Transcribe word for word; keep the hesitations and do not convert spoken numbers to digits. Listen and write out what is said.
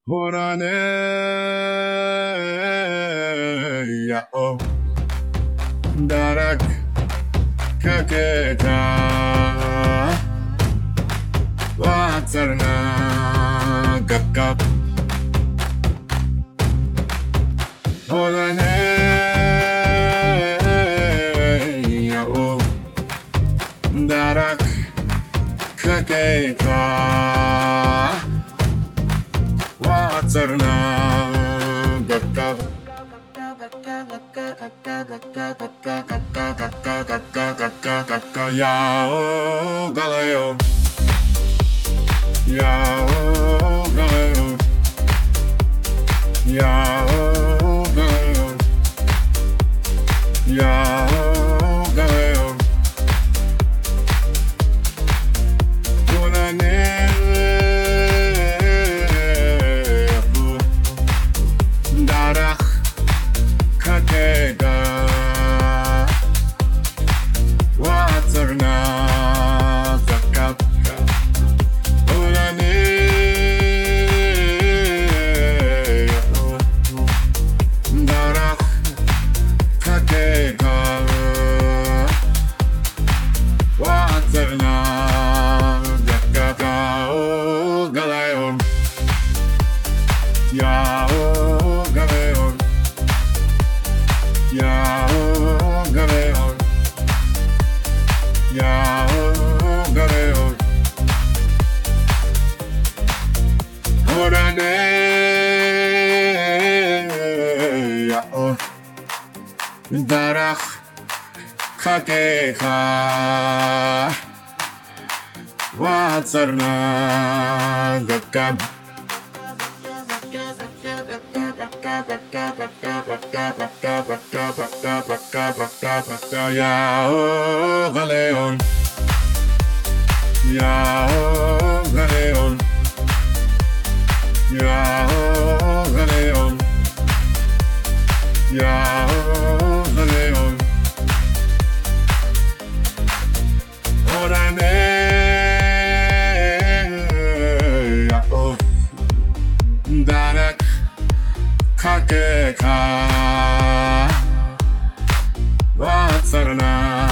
ほらねやおだらくかけたわざるながかほらねやおだらくかけたわざるながかやおがれよやおがれよやおがれよやおがれよほらねだらかけがわざるなざかほらねだらかけがわざるなざかおがれよやおがれよやおがれよやおがれよほらねやおだらかけかわざるながかやおがれよやおがれよやおがれよやおがれよほらねやおだらかけかわざるな